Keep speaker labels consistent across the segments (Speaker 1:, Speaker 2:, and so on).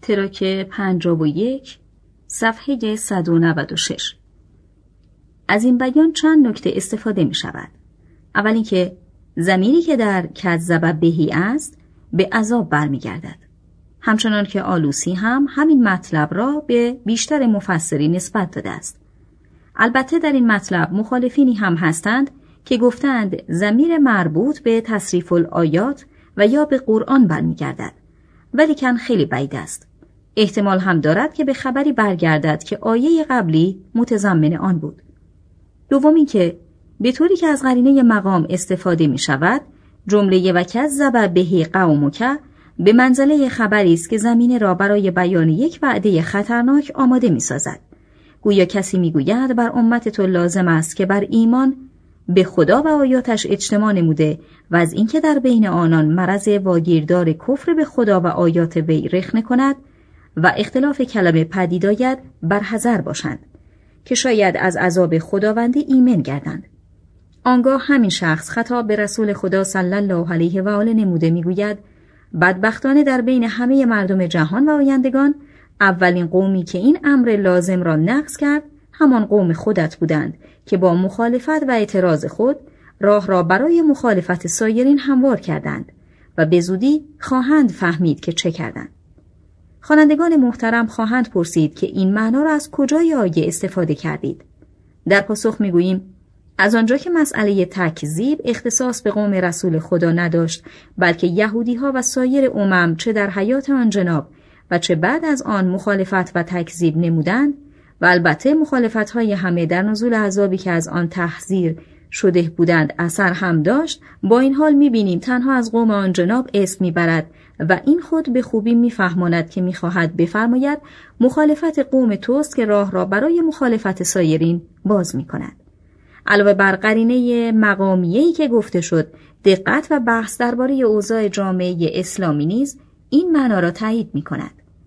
Speaker 1: تراک 51 صفحه 196. از این بیان چند نکته استفاده می شود. اول اینکه ضمیری که در کذب بهی است به عذاب برمیگردد. همچنان که آلوسی هم همین مطلب را به بیشتر مفسرین نسبت داده است. البته در این مطلب مخالفینی هم هستند که گفتند ضمیر مربوط به تصریف الآیات و یا به قرآن برمیگردد، ولیکن خیلی بعید است. احتمال هم دارد که به خبری برگردد که آیه قبلی متضمن آن بود. دومی که به طوری که از قرینه مقام استفاده می شود، جمله و کذب بهی قومک به منزله خبری است که زمینه را برای بیان یک وعده خطرناک آماده می سازد. گویا کسی می گوید بر امت تو لازم است که بر ایمان به خدا و آیاتش اجتماع نموده و از اینکه در بین آنان مرض واگیردار کفر به خدا و آیات وی رخنه کند و اختلاف کلمه پدید آید برحذر باشند که شاید از عذاب خداوندی ایمن گردند. آنگاه همین شخص خطاب به رسول خدا صلی الله علیه و آله نموده میگوید بدبختانه در بین همه مردم جهان و آیندگان اولین قومی که این امر لازم را نقض کرد همان قوم خودت بودند که با مخالفت و اعتراض خود راه را برای مخالفت سایرین هموار کردند و به زودی خواهند فهمید که چه کردند. خوانندگان محترم خواهند پرسید که این معنا را از کجای آیه استفاده کردید؟ در پاسخ میگوییم از آنجا که مسئله تکذیب اختصاص به قوم رسول خدا نداشت، بلکه یهودی‌ها و سایر امم چه در حیات آن جناب و چه بعد از آن مخالفت و تکذیب نمودند و البته مخالفت‌های همه در نزول عذابی که از آن تحذیر شده بودند اثر هم داشت، با این حال می‌بینیم تنها از قوم آن جناب اسم می‌برد و این خود به خوبی می‌فهماند که می‌خواهد بفرماید مخالفت قوم توست که راه را برای مخالفت سایرین باز می‌کند. علاوه بر قرینه مقامیه‌ای که گفته شد، دقت و بحث درباره اوضاع جامعه اسلامی نیز این معنا را تایید می‌کند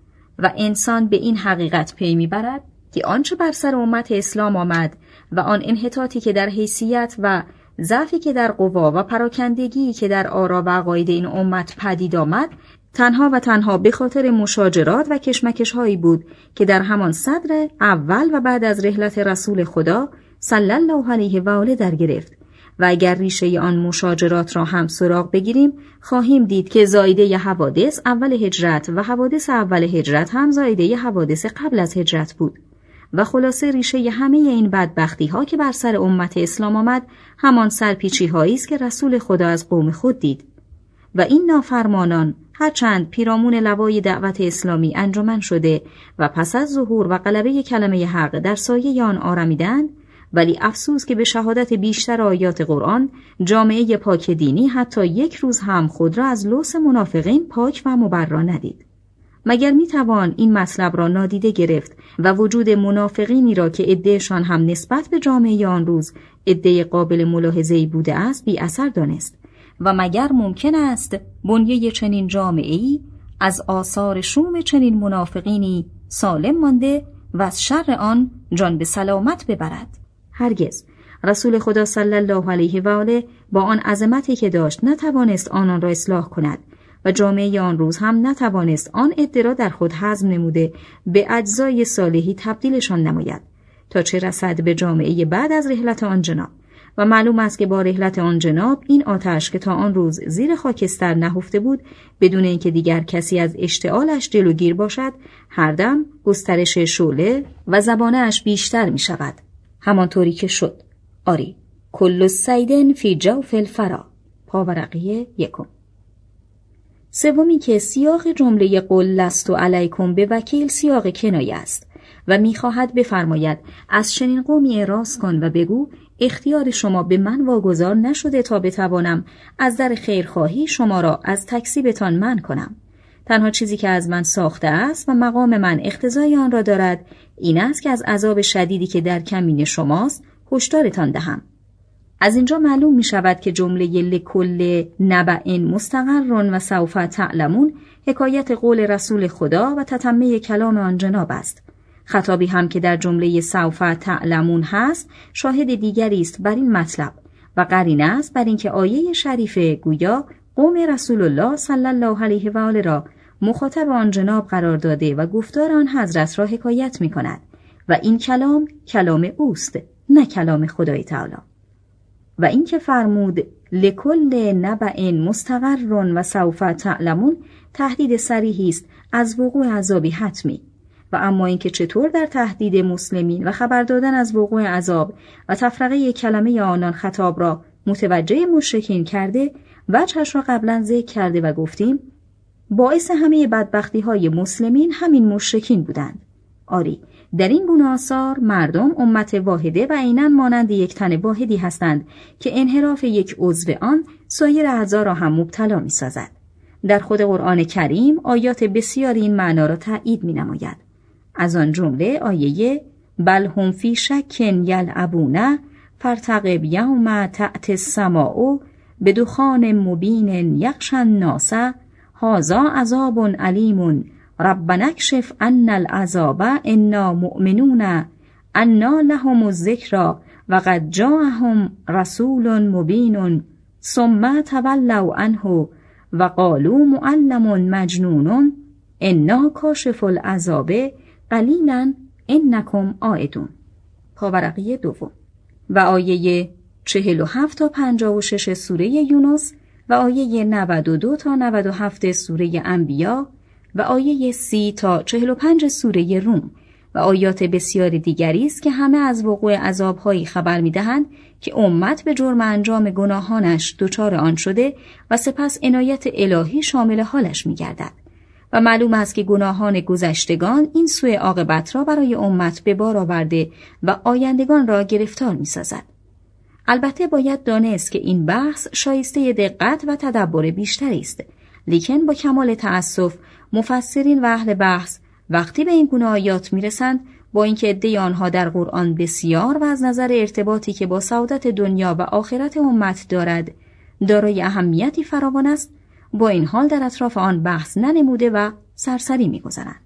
Speaker 1: و انسان به این حقیقت پی می‌برد که آنچه بر سر امت اسلام آمد و آن انحطاطی که در حیثیت و ضعفی که در قوا و پراکندگی که در آرا و عقاید این امت پدید آمد تنها و تنها به خاطر مشاجرات و کشمکش‌هایی بود که در همان صدر اول و بعد از رحلت رسول خدا صلی الله علیه و آله در گرفت و اگر ریشه آن مشاجرات را هم سراغ بگیریم خواهیم دید که زایده حوادث اول هجرت و حوادث اول هجرت هم زایده حوادث قبل از هجرت بود و خلاصه ریشه همه این بدبختی ها که بر سر امت اسلام آمد همان سرپیچی هایی است که رسول خدا از قوم خود دید و این نافرمانان هرچند پیرامون لوای دعوت اسلامی انجمن شده و پس از ظهور و غلبه کلمه حق در سایه آن آرمیدند، ولی افسوس که به شهادت بیشتر آیات قرآن جامعه پاک دینی حتی یک روز هم خود را از لوث منافقین پاک و مبرا ندید. مگر میتوان این مطلب را نادیده گرفت و وجود منافقینی را که عده‌شان هم نسبت به جامعه آن روز عده قابل ملاحظه‌ای بوده است بی اثر دانست؟ و مگر ممکن است بنیه چنین جامعه‌ای از آثار شوم چنین منافقینی سالم مانده و از شر آن جان به سلامت ببرد؟ هرگز. رسول خدا صلی الله علیه و آله با آن عظمتی که داشت نتوانست آنان را اصلاح کند و جامعه آن روز هم نتوانست آن عده را در خود هضم نموده به اجزای صالحی تبدیلشان نماید تا چه رسد به جامعه بعد از رحلت آن جناب. و معلوم است که با رحلت آن جناب این آتش که تا آن روز زیر خاکستر نهفته بود بدون اینکه دیگر کسی از اشتعالش جلوگیر باشد هر دم گسترش شعله و زبانه‌اش بیشتر می شود، همانطوری که شد. آری کل الصید فی جوف الفرا، پاورقی 1. سومی که سیاق جمله قل لست علیکم به وکیل سیاق کنایه است و می‌خواهد بفرماید از چنین قومی اعراض کن و بگو اختیار شما به من واگذار نشده تا بتوانم از در خیرخواهی شما را از تکذیبتان منع کنم. تنها چیزی که از من ساخته است و مقام من اقتضای آن را دارد این است که از عذاب شدیدی که در کمین شماست هشدارتان دهم. از اینجا معلوم می شود که جمله لکل نبأ مستقر و سوف تعلمون حکایت قول رسول خدا و تتمه کلام آن جناب است. خطابی هم که در جمله سوف تعلمون هست شاهد دیگری است بر این مطلب و قرینه است بر اینکه آیه شریفه گویا قوم رسول الله صلی الله علیه و آله را مخاطب آن جناب قرار داده و گفتار آن حضرت را حکایت می کند و این کلام کلام اوست، نه کلام خدای تعالی. و این که فرمود لکل نبأ مستقر و سوف تعلمون تهدید صریحی است از وقوع عذابی حتمی. و اما اینکه چطور در تهدید مسلمین و خبر دادن از وقوع عذاب و تفرقه کلمه آنان خطاب را متوجه مشرکین کرده، وجهش را قبلا ذکر کرده و گفتیم باعث همه بدبختی های مسلمین همین مشرکین بودند. آری، در این گونه آثار مردم امت واحده و عیناً مانند یک تن واحدی هستند که انحراف یک عضو آن سایر اعضا را هم مبتلا می سازد. در خود قرآن کریم آیات بسیاری این معنا را تأیید می نماید. از آن جمله آیه بل هم فی شک یلعبون فرتقب یوم تأتی السماء بدخان مبین یغشی الناس هذا عذاب علیم ربنا اکشف عنا العذاب انا مؤمنون انا لهم الذکر وقد جاءهم رسول مبین ثم تولوا عنه وقالوا معلم مجنون انا کاشف العذاب قلیلا انکم عائدون. پاورقی دوم. و آیه 47 تا 56 سوره یونس و آیه 92 تا 97 سوره انبیا و آیه 30 تا 45 سوره روم و آیات بسیار دیگری است که همه از وقوع عذاب‌هایی خبر می‌دهند که امت به جرم انجام گناهانش دچار آن شده و سپس عنایت الهی شامل حالش می‌گردد. و معلوم است که گناهان گذشتگان این سوء عاقبت را برای امت به بار آورده و آیندگان را گرفتار می‌سازد. البته باید دانست که این بحث شایسته دقت و تدبر بیشتری است، لیکن با کمال تأسف مفسرین و اهل بحث وقتی به این گونه آیات میرسند، با اینکه عده آنها در قرآن بسیار و از نظر ارتباطی که با سعادت دنیا و آخرت امت دارد دارای اهمیتی فراوان است، با این حال در اطراف آن بحث ننموده و سرسری می‌گذرند.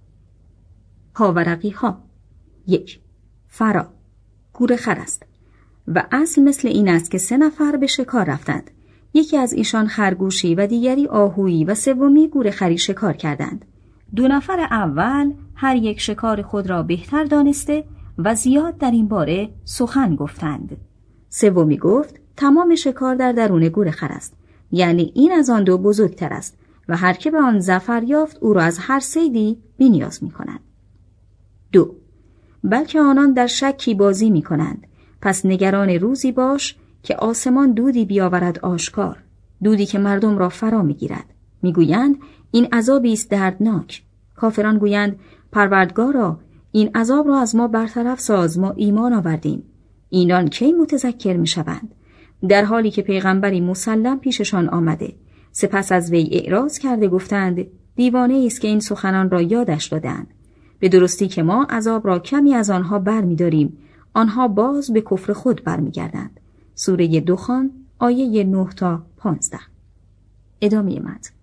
Speaker 1: پاورقی ها. 1. فرا گورخر است و اصل مثل این است که 3 نفر به شکار رفتند. یکی از ایشان خرگوشی و دیگری آهویی و سومی گورخری شکار کردند. 2 نفر اول هر یک شکار خود را بهتر دانسته و زیاد در این باره سخن گفتند. سومی گفت تمام شکار در درون گورخر است، یعنی این از آن 2 بزرگتر است و هر که به آن ظفر یافت او را از هر صیدی بی‌نیاز می‌کند. 2. بلکه آنان در شکی بازی می‌کنند، پس نگران روزی باش که آسمان دودی بیاورد آشکار، دودی که مردم را فرا می‌گیرد. می‌گویند این عذابی است دردناک. کافران گویند پروردگارا این عذاب را از ما برطرف ساز، ما ایمان آوردیم. اینان کی متذکر می‌شوند؟ در حالی که پیغمبری مسلم پیششان آمده. سپس از وی اعراض کرده گفتند دیوانه است که این سخنان را یادش دادند. به درستی که ما عذاب را کمی از آنها برمی‌داریم، آنها باز به کفر خود برمیگردند. سوره دخان آیه 9 تا 15. ادامه متن.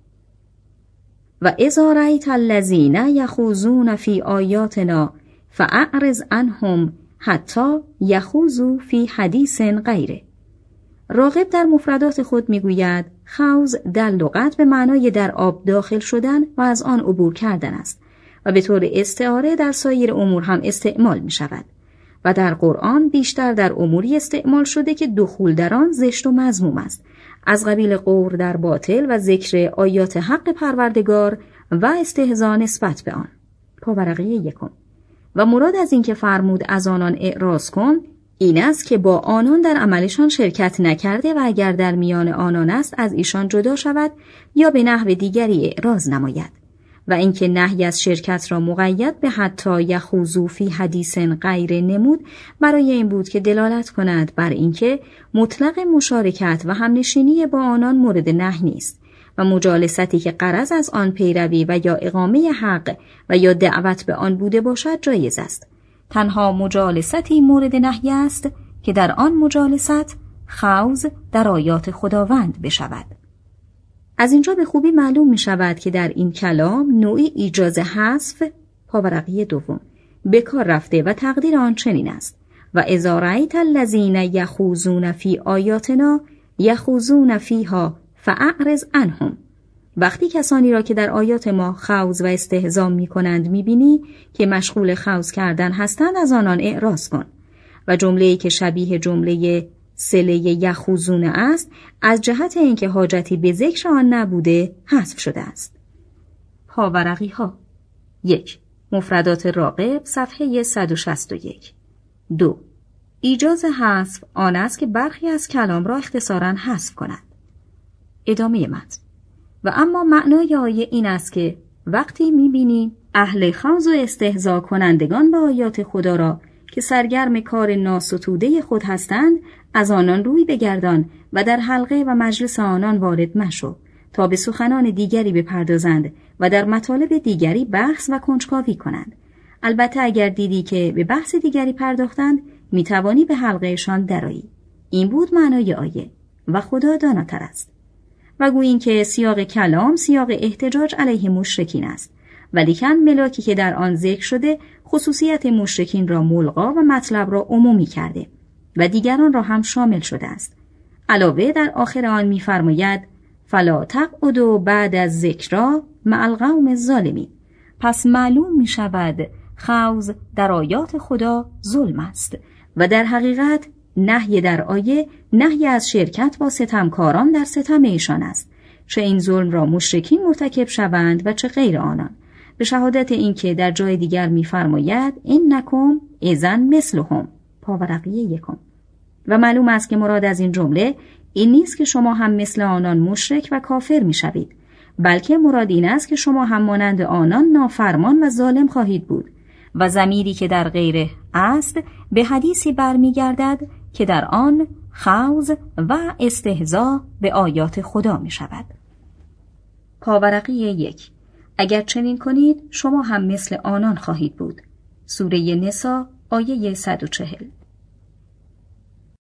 Speaker 1: و اذا رأیت الذین یخوضون فی آیاتنا فاعرض عنهم حتی یخوضوا فی حدیث غیره. راغب در مفردات خود میگوید خوض در لغت به معنای در آب داخل شدن و از آن عبور کردن است و به طور استعاره در سایر امور هم استعمال می شود و در قرآن بیشتر در اموری استعمال شده که دخول در آن زشت و مذموم است، از قبیل غور در باطل و ذکر آیات حق پروردگار و استهزاء نسبت به آن. پاورقی 1. و مراد از این که فرمود از آنان اعراض کن این است که با آنان در عملشان شرکت نکرده و اگر در میان آنان است از ایشان جدا شود یا به نحو دیگری اعراض نماید. و اینکه نهی از شرکت را مقید به حتی یخوضوا فی حدیث غیر نمود برای این بود که دلالت کند بر اینکه مطلق مشارکت و همنشینی با آنان مورد نهی نیست و مجالستی که غرض از آن پیروی و یا اقامه حق و یا دعوت به آن بوده باشد جایز است. تنها مجالستی مورد نهی است که در آن مجالست خوض در آیات خداوند بشود. از اینجا به خوبی معلوم می شود که در این کلام نوعی ایجاز حذف پاورقی 2 به کار رفته و تقدیر آن چنین است: و اذا رأیت الذین یخوضون فی آیاتنا یخوضون فیها فاعرض عنهم. وقتی کسانی را که در آیات ما خوض و استهزا می‌کنند می‌بینی که مشغول خوض کردن هستند، از آنان اعراض کن و جمله‌ای که شبیه جمله صله یخوضون است از جهت اینکه حاجتی به ذکر آن نبوده حذف شده است. پاورقی ها 1. مفردات راغب صفحه 161. 2. ایجاز حذف آن است که برخی از کلام را اختصاراً حذف کند. ادامه متن. و اما معنای آیه این است که وقتی می‌بینی اهل خوض و استهزا کنندگان به آیات خدا را که سرگرم کار ناستوده خود هستند، از آنان روی بگردان و در حلقه و مجلس آنان وارد مشو تا به سخنان دیگری بپردازند و در مطالب دیگری بحث و کنجکاوی کنند. البته اگر دیدی که به بحث دیگری پرداختند، میتوانی به حلقهشان درآیی. این بود معنای آیه و خدا داناتر است. و گوییم که سیاق کلام سیاق احتجاج علیه مشرکین است، ولیکن ملاکی که در آن ذکر شده خصوصیت مشرکین را ملغا و مطلب را عمومی کرده و دیگران را هم شامل شده است. علاوه در آخر آن می‌فرماید فلا تقعدوا بعد از ذکر مع القوم الظالمین. پس معلوم می شود خوض در آیات خدا ظلم است و در حقیقت نهی در آیه نهی از شرکت با ستمکاران در ستم ایشان است، چه این ظلم را مشرکین مرتکب شوند و چه غیر آنان، به شهادت اینکه در جای دیگر می‌فرماید انکم اذن مثلهم. پاورقی 1. و معلوم است که مراد از این جمله این نیست که شما هم مثل آنان مشرک و کافر می‌شوید، بلکه مراد این است که شما هم مانند آنان نافرمان و ظالم خواهید بود و ضمیری که در غیره است به حدیثی برمیگردد که در آن خوض و استهزا به آیات خدا می شود. پاورقی 1. اگر چنین کنید شما هم مثل آنان خواهید بود. سوره نساء آیه 140.